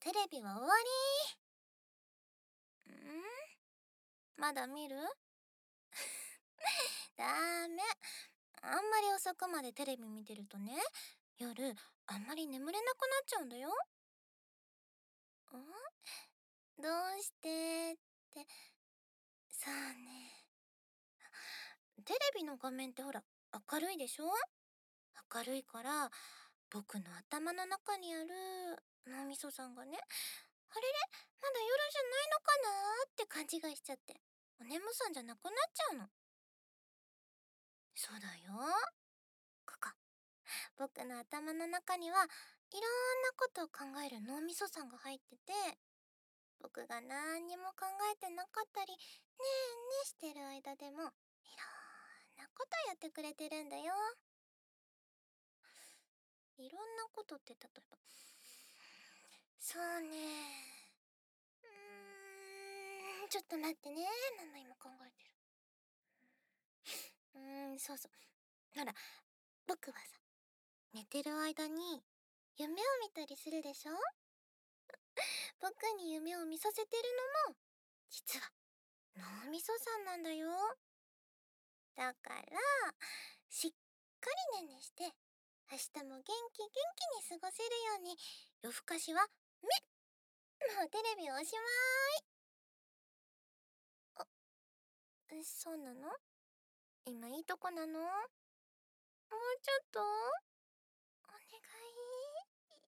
テレビは終わり。まだ見る？ダメ。あんまり遅くまでテレビ見てるとね、夜あんまり眠れなくなっちゃうんだよ。どうしてって。そうね。テレビの画面ってほら、明るいでしょ？明るいから、僕の頭の中にある脳みそさんがね、あれれ、まだ夜じゃないのかなーって勘違いしちゃって、お眠さんじゃなくなっちゃうの。そうだよ。ここ。僕の頭の中にはいろんなことを考える脳みそさんが入ってて、僕が何にも考えてなかったり、ねえねえしてる間でも、いろんなことやってくれてるんだよ。いろんなことって例えば、そうね。ちょっと待ってね。なんだ今考えてる。そうそう。ほら、僕はさ、寝てる間に夢を見たりするでしょ？僕に夢を見させてるのも、実は脳みそさんなんだよ。だから、しっかりねんねして、明日も元気元気に過ごせるように、夜更かしはもうテレビおしまーい。そうなの？今いいとこなの？もうちょっとお願い。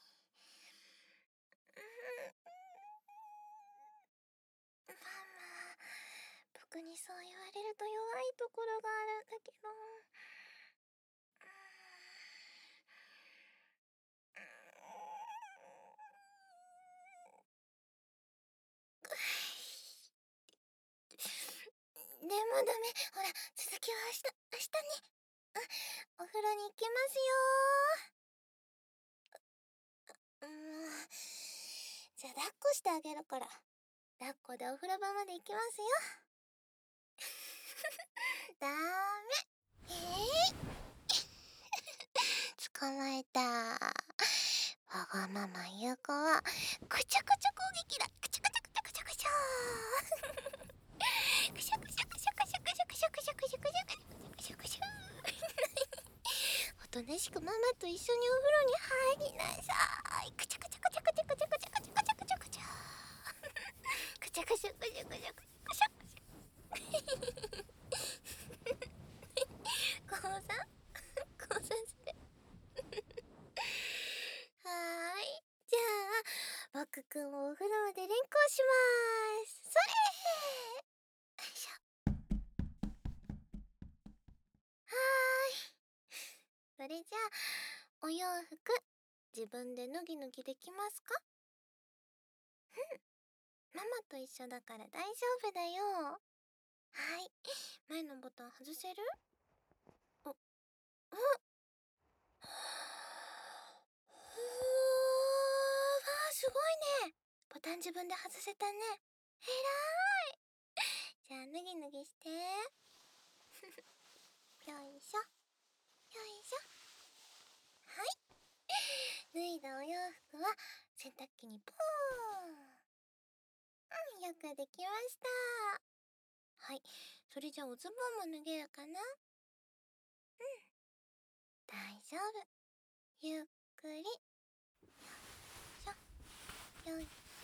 ママ、僕にそう言われると弱いところがあるんだけど。でもダメ。ほら、続きは明日ね。お風呂に行きますよ。じゃあ抱っこしてあげるから。抱っこでお風呂場まで行きますよ。ダメ。捕まえた。わがままゆう子は、くちゃくちゃ攻撃だ。くちゃくちゃくちゃくちゃくちゃ。くしゃくしゃくしゃくしゃくしゃくしゃくしゃくしゃくしゃくしゃくしゃ。おとなしくママと一緒にお風呂に入りなさい。くちゃくちゃくちゃくちゃくちゃくちゃくちゃくちゃくちゃくちゃ。くちゃくちゃくちゃくちゃくちゃくちゃ。降参降参する。はーい。じゃあ、僕くんをお風呂まで連行しまーす。それー。よいしょ。はーい。それじゃあ、お洋服、自分で脱ぎ脱ぎできますか？ママと一緒だから大丈夫だよ。はい。前のボタン外せる？お、すごいね。ボタン自分で外せたね。えらーい。じゃあ、脱ぎ脱ぎして。よいしょ。よいしょ。はい。脱いだお洋服は洗濯機にポーン。よくできました。はい。それじゃあおズボンも脱げるかな？大丈夫。ゆっくり。よいしょ。よいしょ。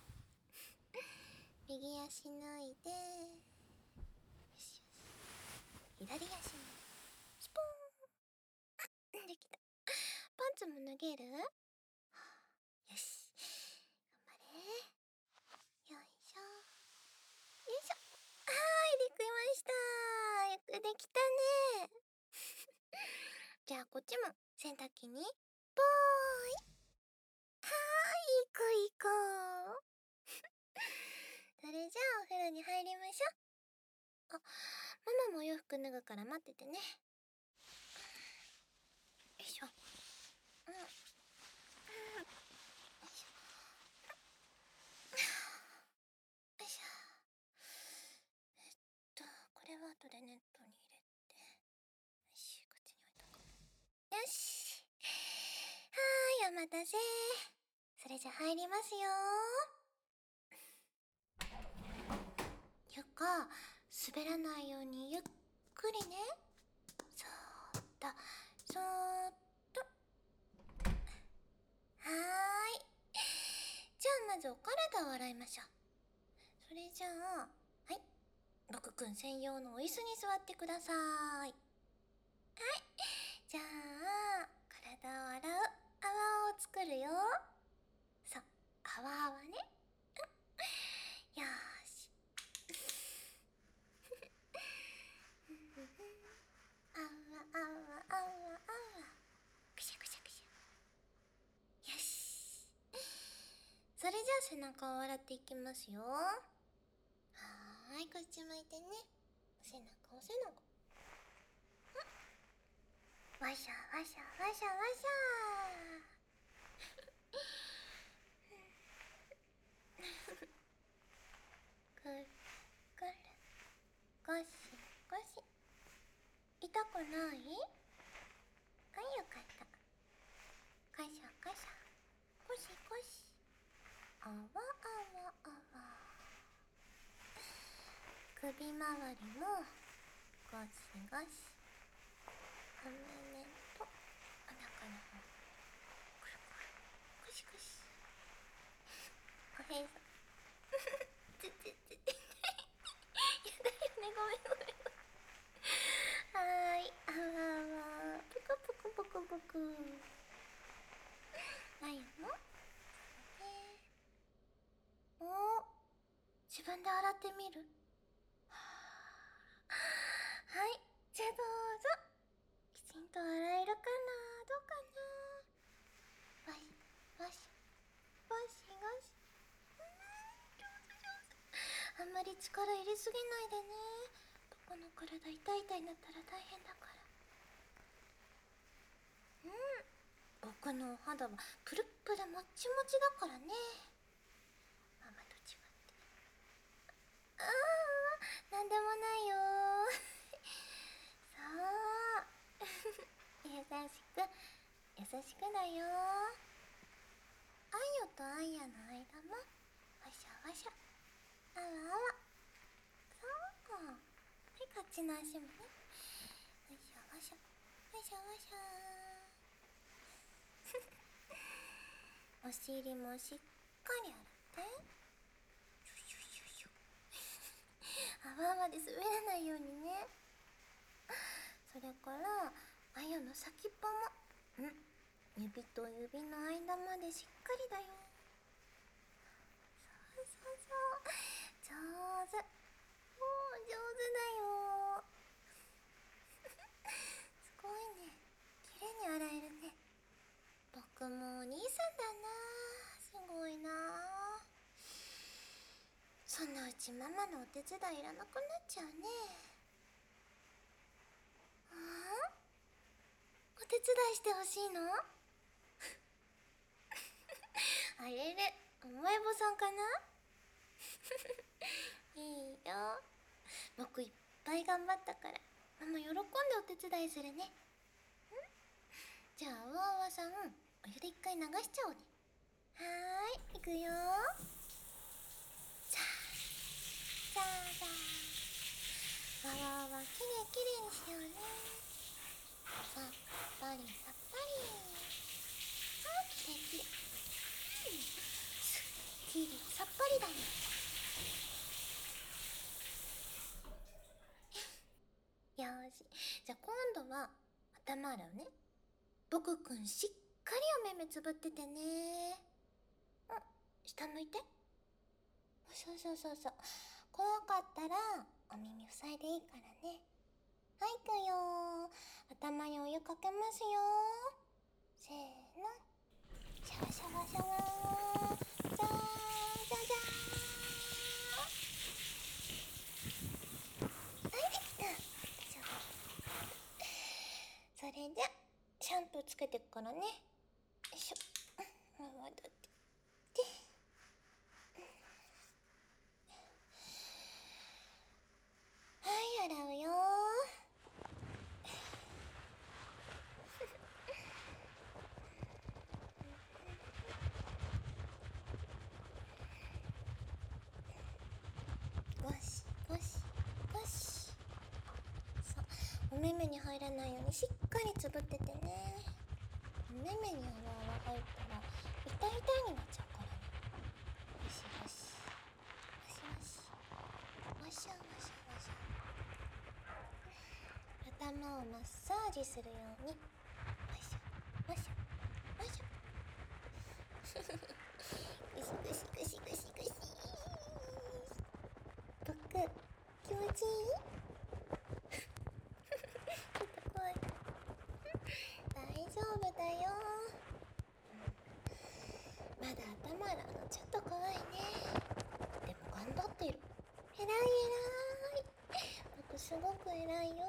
右足脱いで。よしよし。左足も。スポーン。できた。パンツも脱げる？よし。頑張れ。よいしょ。よいしょ。はーい、できました。よくできたね。じゃあこっちも洗濯機に、ぽーい。はーい、行こう行こう。それじゃあお風呂に入りましょう。ママもお洋服脱ぐから待っててね。よいしょ。よいしょ。よいしょ。これは後でネットに入れて。よし、こっちに置いとこう。よし。はーい、お待たせ。 それじゃ入りますよ。床、滑らないようにゆっくりね。そーっと、そーっと。はーい。じゃあまずお体を洗いましょう。それじゃあ、はい。僕くん専用のお椅子に座ってください。はい。じゃあ、体を洗う泡を作るよ。そう、泡ね。よーし。あわあわあわあわ。くしゃくしゃくしゃ。よし。それじゃあ背中を洗っていきますよ。はーい、こっち向いてね。お背中お背中。わしゃわしゃわしゃわしゃ。くるくる、ゴシゴシ。痛くない？はい、よかった。カシャカシャ、ゴシゴシ。あわあわあわ。首周りもゴシゴシ。お胸とお腹の方、くるくる、ゴシゴシ。おへそ。つつつ。やだよね、ごめんごめん。はーい、あわあわ。ぷくぷくぷくぷく。あゆもお、自分で洗ってみる？はい、じゃあどうぞ。きちんと洗えるかな？どうかな？わし、わし、わしわし。上手上手。あんまり力入れすぎないでね。僕の体痛い痛いになったら大変だから。僕のお肌はプルップルもっちもちだからね。ママと違って。ああ、なんでもないよ。そう。優しく、優しくだよ。あんよとあんやの間も、わしゃわしゃ。あわあわ。そう。はい、こっちの足もね。わしゃわしゃ。わしゃわしゃ。お尻もしっかり洗って。シュシュシュシュ。泡まで滑らないようにね。それからあゆの先っぽも、指と指の間までしっかりだよ。そうそうそう、上手。もう上手だよ。すごいね、綺麗に洗えるね。僕もお兄さんだな。すごいな。そのうちママのお手伝いいらなくなっちゃうね。お手伝いしてほしいの？あれれ、お前坊さんかな？いいよ。僕いっぱい頑張ったから、ママ喜んでお手伝いするね。じゃあ、あわあわさん、お湯で一回流しちゃおうね。はーい、いくよ。さあ、さあさあ。わわわ、きれいきれいにしようね。さっぱりさっぱり。あ、きれいきれい。すっきりさっぱりだね。よーし。じゃあ今度は頭洗うね。僕くんしっかりお目目つぶっててね。下向いて。そうそうそうそう。怖かったらお耳塞いでいいからね。はい、いくよ。頭にお湯かけますよ。せーの。シャワシャワシャワー。じゃーじゃじゃー。はい、できた。それじゃシャンプーつけてっからね。よいしょ。戻って。はい、洗うよ。 目目に入らないようにしっかりつぶっててね。目目に泡が入ったら痛いになっちゃうからね。よしよし。わしゃわしゃわしゃ。頭をマッサージするように。わしゃわしゃわしゃ。ぐしぐしぐしぐしぐし。僕気持ちいい？ちょっと怖い。大丈夫だよ。まだ頭洗うのちょっと怖いね。でも頑張ってる。偉い。僕すごく偉いよ。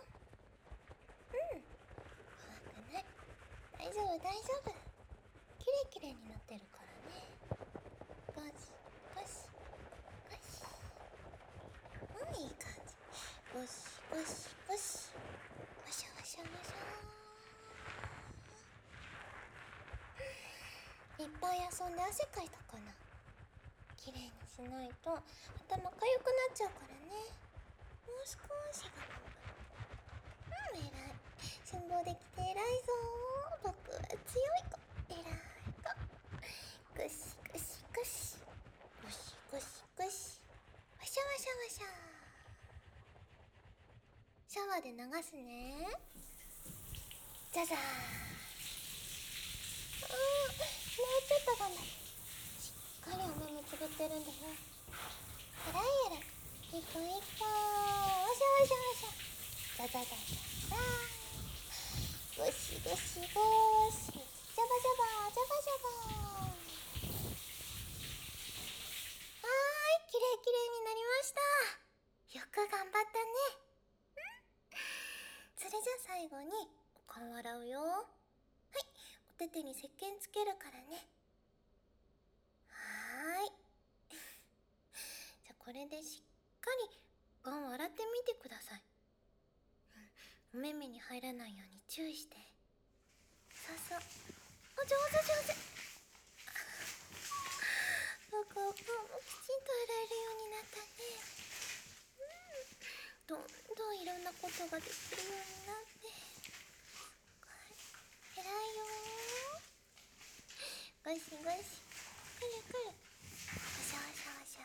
怖くない。大丈夫。キレイになってるからね。ゴシゴシゴシ。いい感じ。ゴシゴシゴシ。わしゃわしゃわしゃ。いっぱい遊んで汗かいたかな。きれいにしないと頭かゆくなっちゃうからね。もう少し頑張る。偉い。辛抱できて偉いぞー。僕は強い子。偉い子。ぐしぐしぐし。ぐしぐしぐし。わしゃわしゃわしゃ。シャワーで流すね。じゃじゃーん。もうちょっと頑張る。しっかりお目もつぶってるんだよ。偉い。いこ。わしゃわしゃ。じゃじゃ。ごしごし。ジャバジャバ。きれいになりました。よく頑張ったね。それじゃ最後にお顔洗うよ。はい、お手手に石鹸つけるからね。じゃあこれでしっかり顔洗ってみてください。お目目に入らないように注意して。そう。お上手。僕お顔もきちんと洗えるようになったね。どんどんいろんなことができるようになって。偉いよー。ゴシ。くる。わしゃ。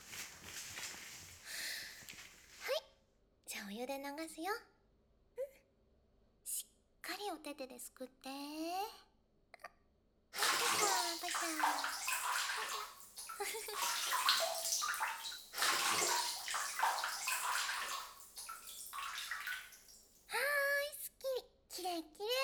はい。じゃあお湯で流すよ。しっかりお手手ですくって。パシャ。すっきり。きれい。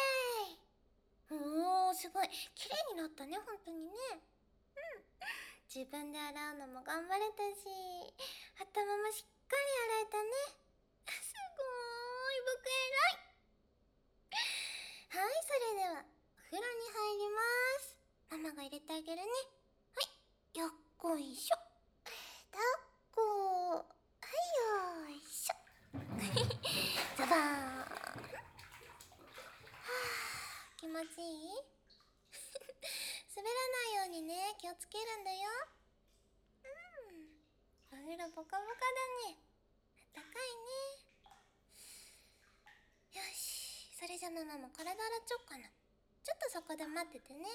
おー、すごい。きれいになったね、ほんとにね。自分で洗うのも頑張れたし、頭もしっかり洗えたね。すごーい、僕偉い。はい、それではお風呂に入ります。ママが入れてあげるね。はい、よっこいしょ。だっこ。はい、よいしょ。ザバーン。気持ちいい？滑らないようにね、気をつけるんだよ。お風呂ポカポカだね。あったかいね。よし、それじゃママも体洗っちゃおっかな。ちょっとそこで待っててね。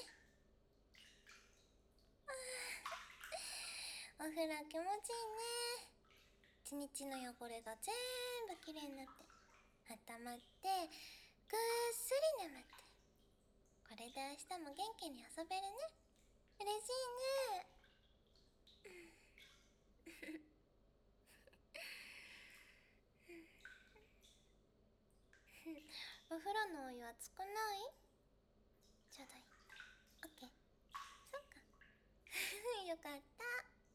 お風呂気持ちいいね。一日の汚れが全部きれいになって温まってぐっすり眠って、これで明日も元気に遊べるね。嬉しいね。お風呂のお湯熱くない？ちょうどいい。オッケー。そっか。よかった。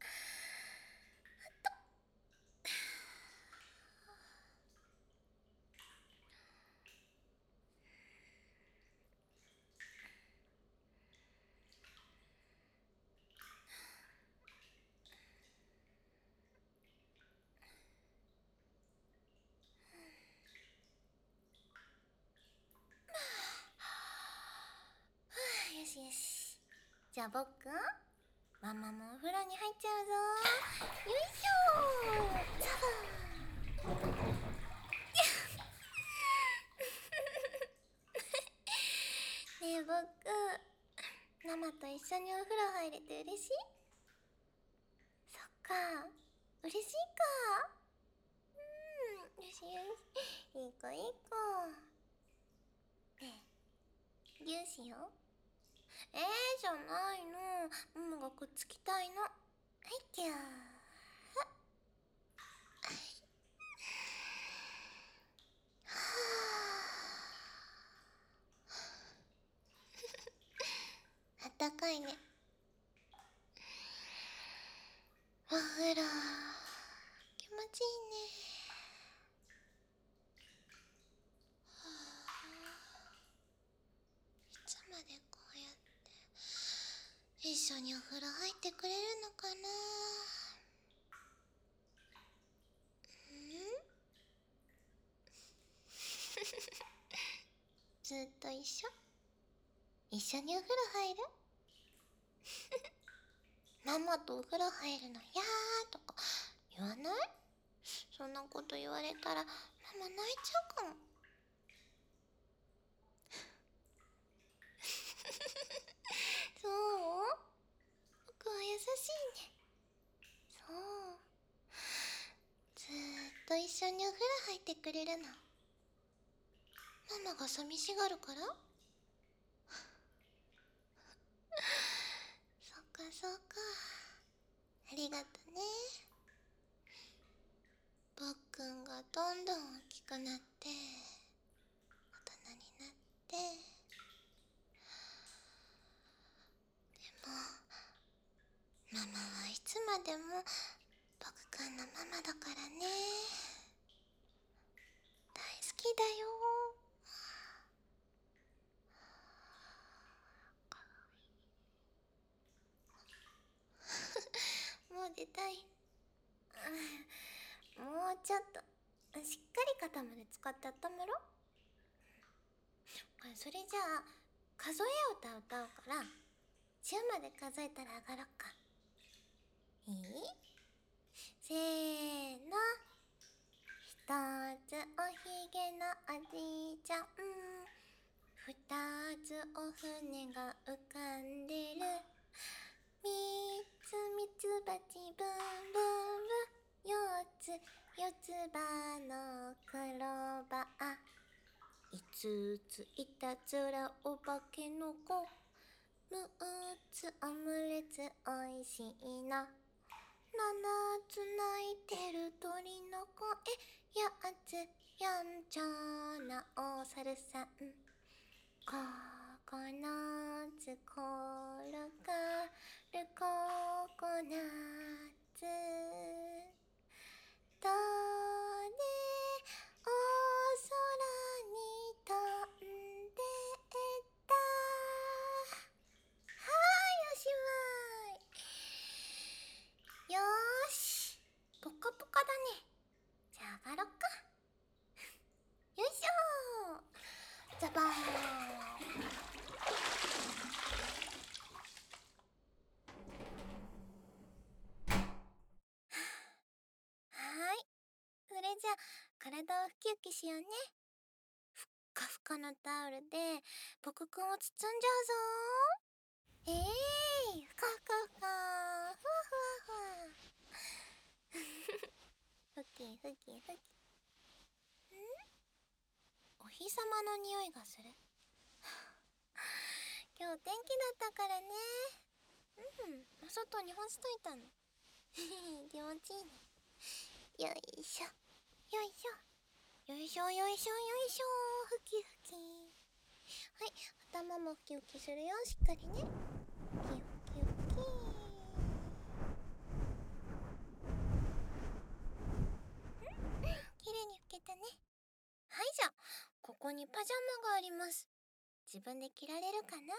よし。じゃあ僕、ママもお風呂に入っちゃうぞ。よいしょー。ザバーン。 と一緒にお風呂入れて嬉しい？そっか、嬉しいか。よしよし、いい子いい子。ねえ、ギューしよう。じゃないの。ママがくっつきたいの。はい、ギュー。あったかいね。お風呂、気持ちいいね。いつまでこうやって一緒にお風呂入ってくれるのかな。ずっと一緒にお風呂入る？ママとお風呂入るのやーとか言わない？そんなこと言われたらママ泣いちゃうかも。そう？僕は優しいね。そう。ずーっと一緒にお風呂入ってくれるの。ママが寂しがるから？そっかそっか。ありがとね。ぼっくんがどんどん大きくなって、大人になって、でも、ママはいつまでもぼくくんのママだからね。大好きだよ。もう出たい。もうちょっとしっかり肩まで使って温めろ。それじゃあ数え歌歌うから10まで数えたら上がろっか。いい？せーの。一つおひげのおじいちゃん、二つお船が浮かんでる、三つミツバチブンブンブン、四つ四つ葉のクローバー、五ついたずらお化けの子、六つオムレツおいしいな、七つ泣いてる鳥の声、八つやんちゃなお猿さん、9つ転がるココナッツ、どれお空に飛んでったはい、おしまい。よーし、ポカポカだね。じゃあ上がろっか。よいしょー。ザバーン。はーい。それじゃあ体をふきふきしようね。ふっかふかのタオルで僕くんを包んじゃうぞー。ふかふかふか、ふわふわふわ。ふきふきふき。お日様の匂いがする。今日天気だったからね。お外に干しといたの。気持ちいいね。よいしょよいしょよいしょよいしょよいしょ、ふきふき。はい、頭もふきふきするよ、しっかりね。ふきふきふき。きれいに拭けたね。はい、じゃあここにパジャマがあります。自分で着られるかな？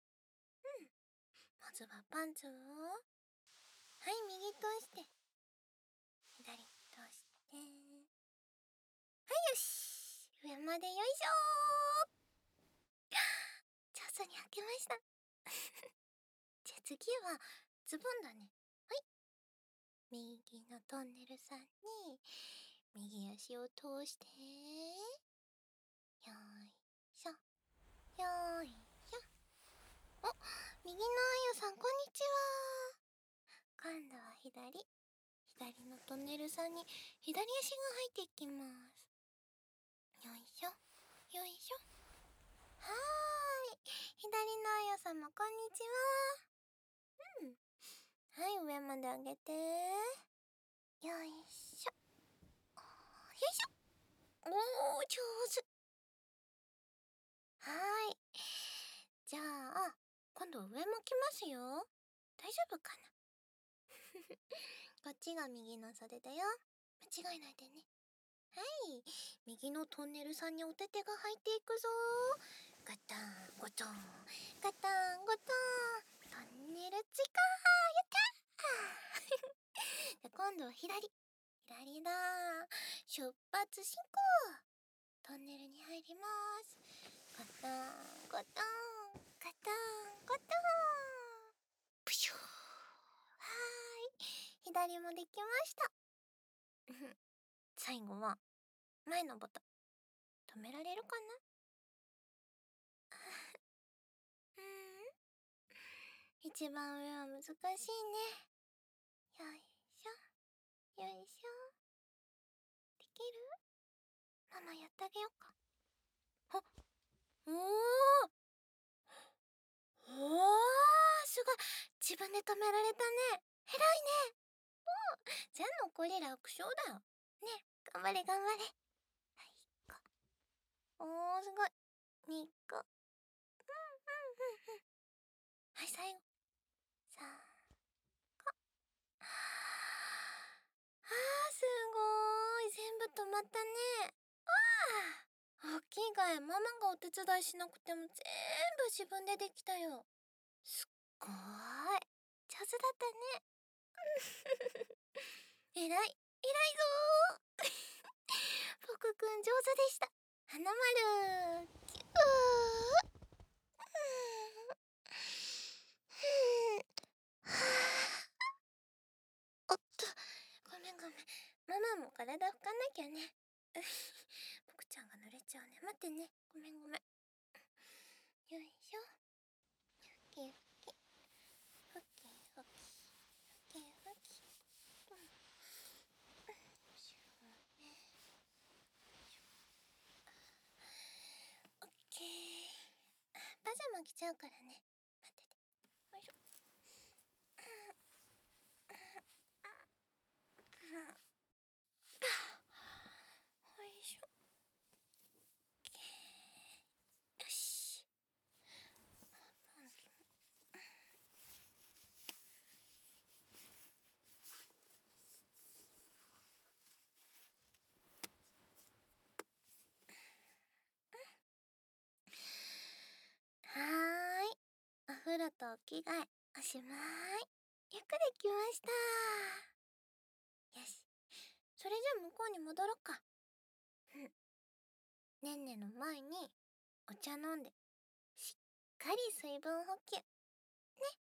まずはパンツを、はい、右として、左として、はい、よし、上までよいしょー。上手に履けました。じゃあ次はズボンだね。はい、右のトンネルさんに右足を通して、よいしょよいしょ。お、 右のあやさん、こんにちは。今度は左のトンネルさんに左足が入っていきます。よいしょ、よいしょ。はーい。左のあや様、こんにちは。はい、上まで上げて。よいしょ。よいしょ。おー、上手。はーい。じゃあ、今度上も来ますよ。大丈夫かな？こっちが右の袖だよ。間違えないでね。はい。右のトンネルさんにお手手が入っていくぞ。ガタンゴトン、ガタンゴトン。トンネル追加。やったー。じゃ今度は左だ。出発進行。トンネルに入ります。ガタンゴトン、ガタンゴトン。プシュー。はーい。左もできました。最後は前のボタン止められるかな？一番上は難しいね。よいしょ、よいしょ。できる？ママやってあげようか。おー、すごい。自分で止められたね。偉いね。じゃあ残り楽勝だよ。ね、頑張れ頑張れ。はい、1個。おー、すごい。2個。はい、最後。3個。すごーい。全部止まったね。大きいがママがお手伝いしなくても全部自分でできたよ。すっごーい。上手だったね。えらいぞー。僕くん上手でした。花丸キュー。おっと、ごめん。ママも体拭かなきゃね。僕ちゃんが濡れちゃうね。待ってね。ごめん。よいしょ。ふきふき。ふきふき。オッケー。パジャマ着ちゃうからね。待ってて。よいしょ。よいしょ。よし。はーい。お風呂とお着替え、おしまい。よくできました。よし。それじゃあ向こうに戻ろっか。ねんねの前にお茶飲んで、しっかり水分補給。ね。